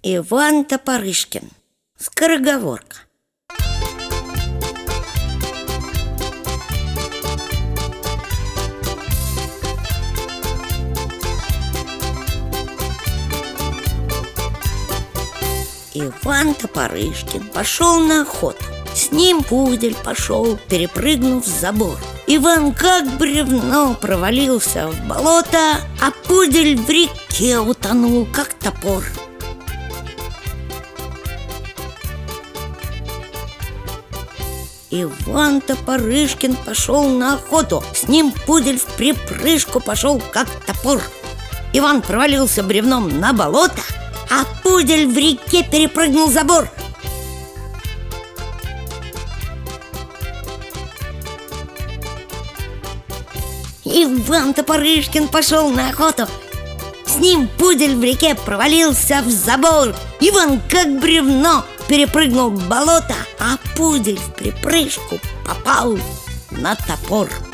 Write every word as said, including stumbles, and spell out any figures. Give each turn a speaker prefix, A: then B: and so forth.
A: Иван Топорышкин. Скороговорка. Иван Топорышкин пошел на охоту. С ним пудель пошел, перепрыгнув забор. Иван как бревно провалился в болото, а пудель в реке утонул, как топор. Иван Топорышкин пошел на охоту. С ним пудель в припрыжку пошел, как топор. Иван провалился бревном на болото, а пудель в реке перепрыгнул забор. Иван Топорышкин пошел на охоту. С ним пудель в реке провалился в забор. Иван как бревно перепрыгнул в болото, а пудель в припрыжку попал на топор.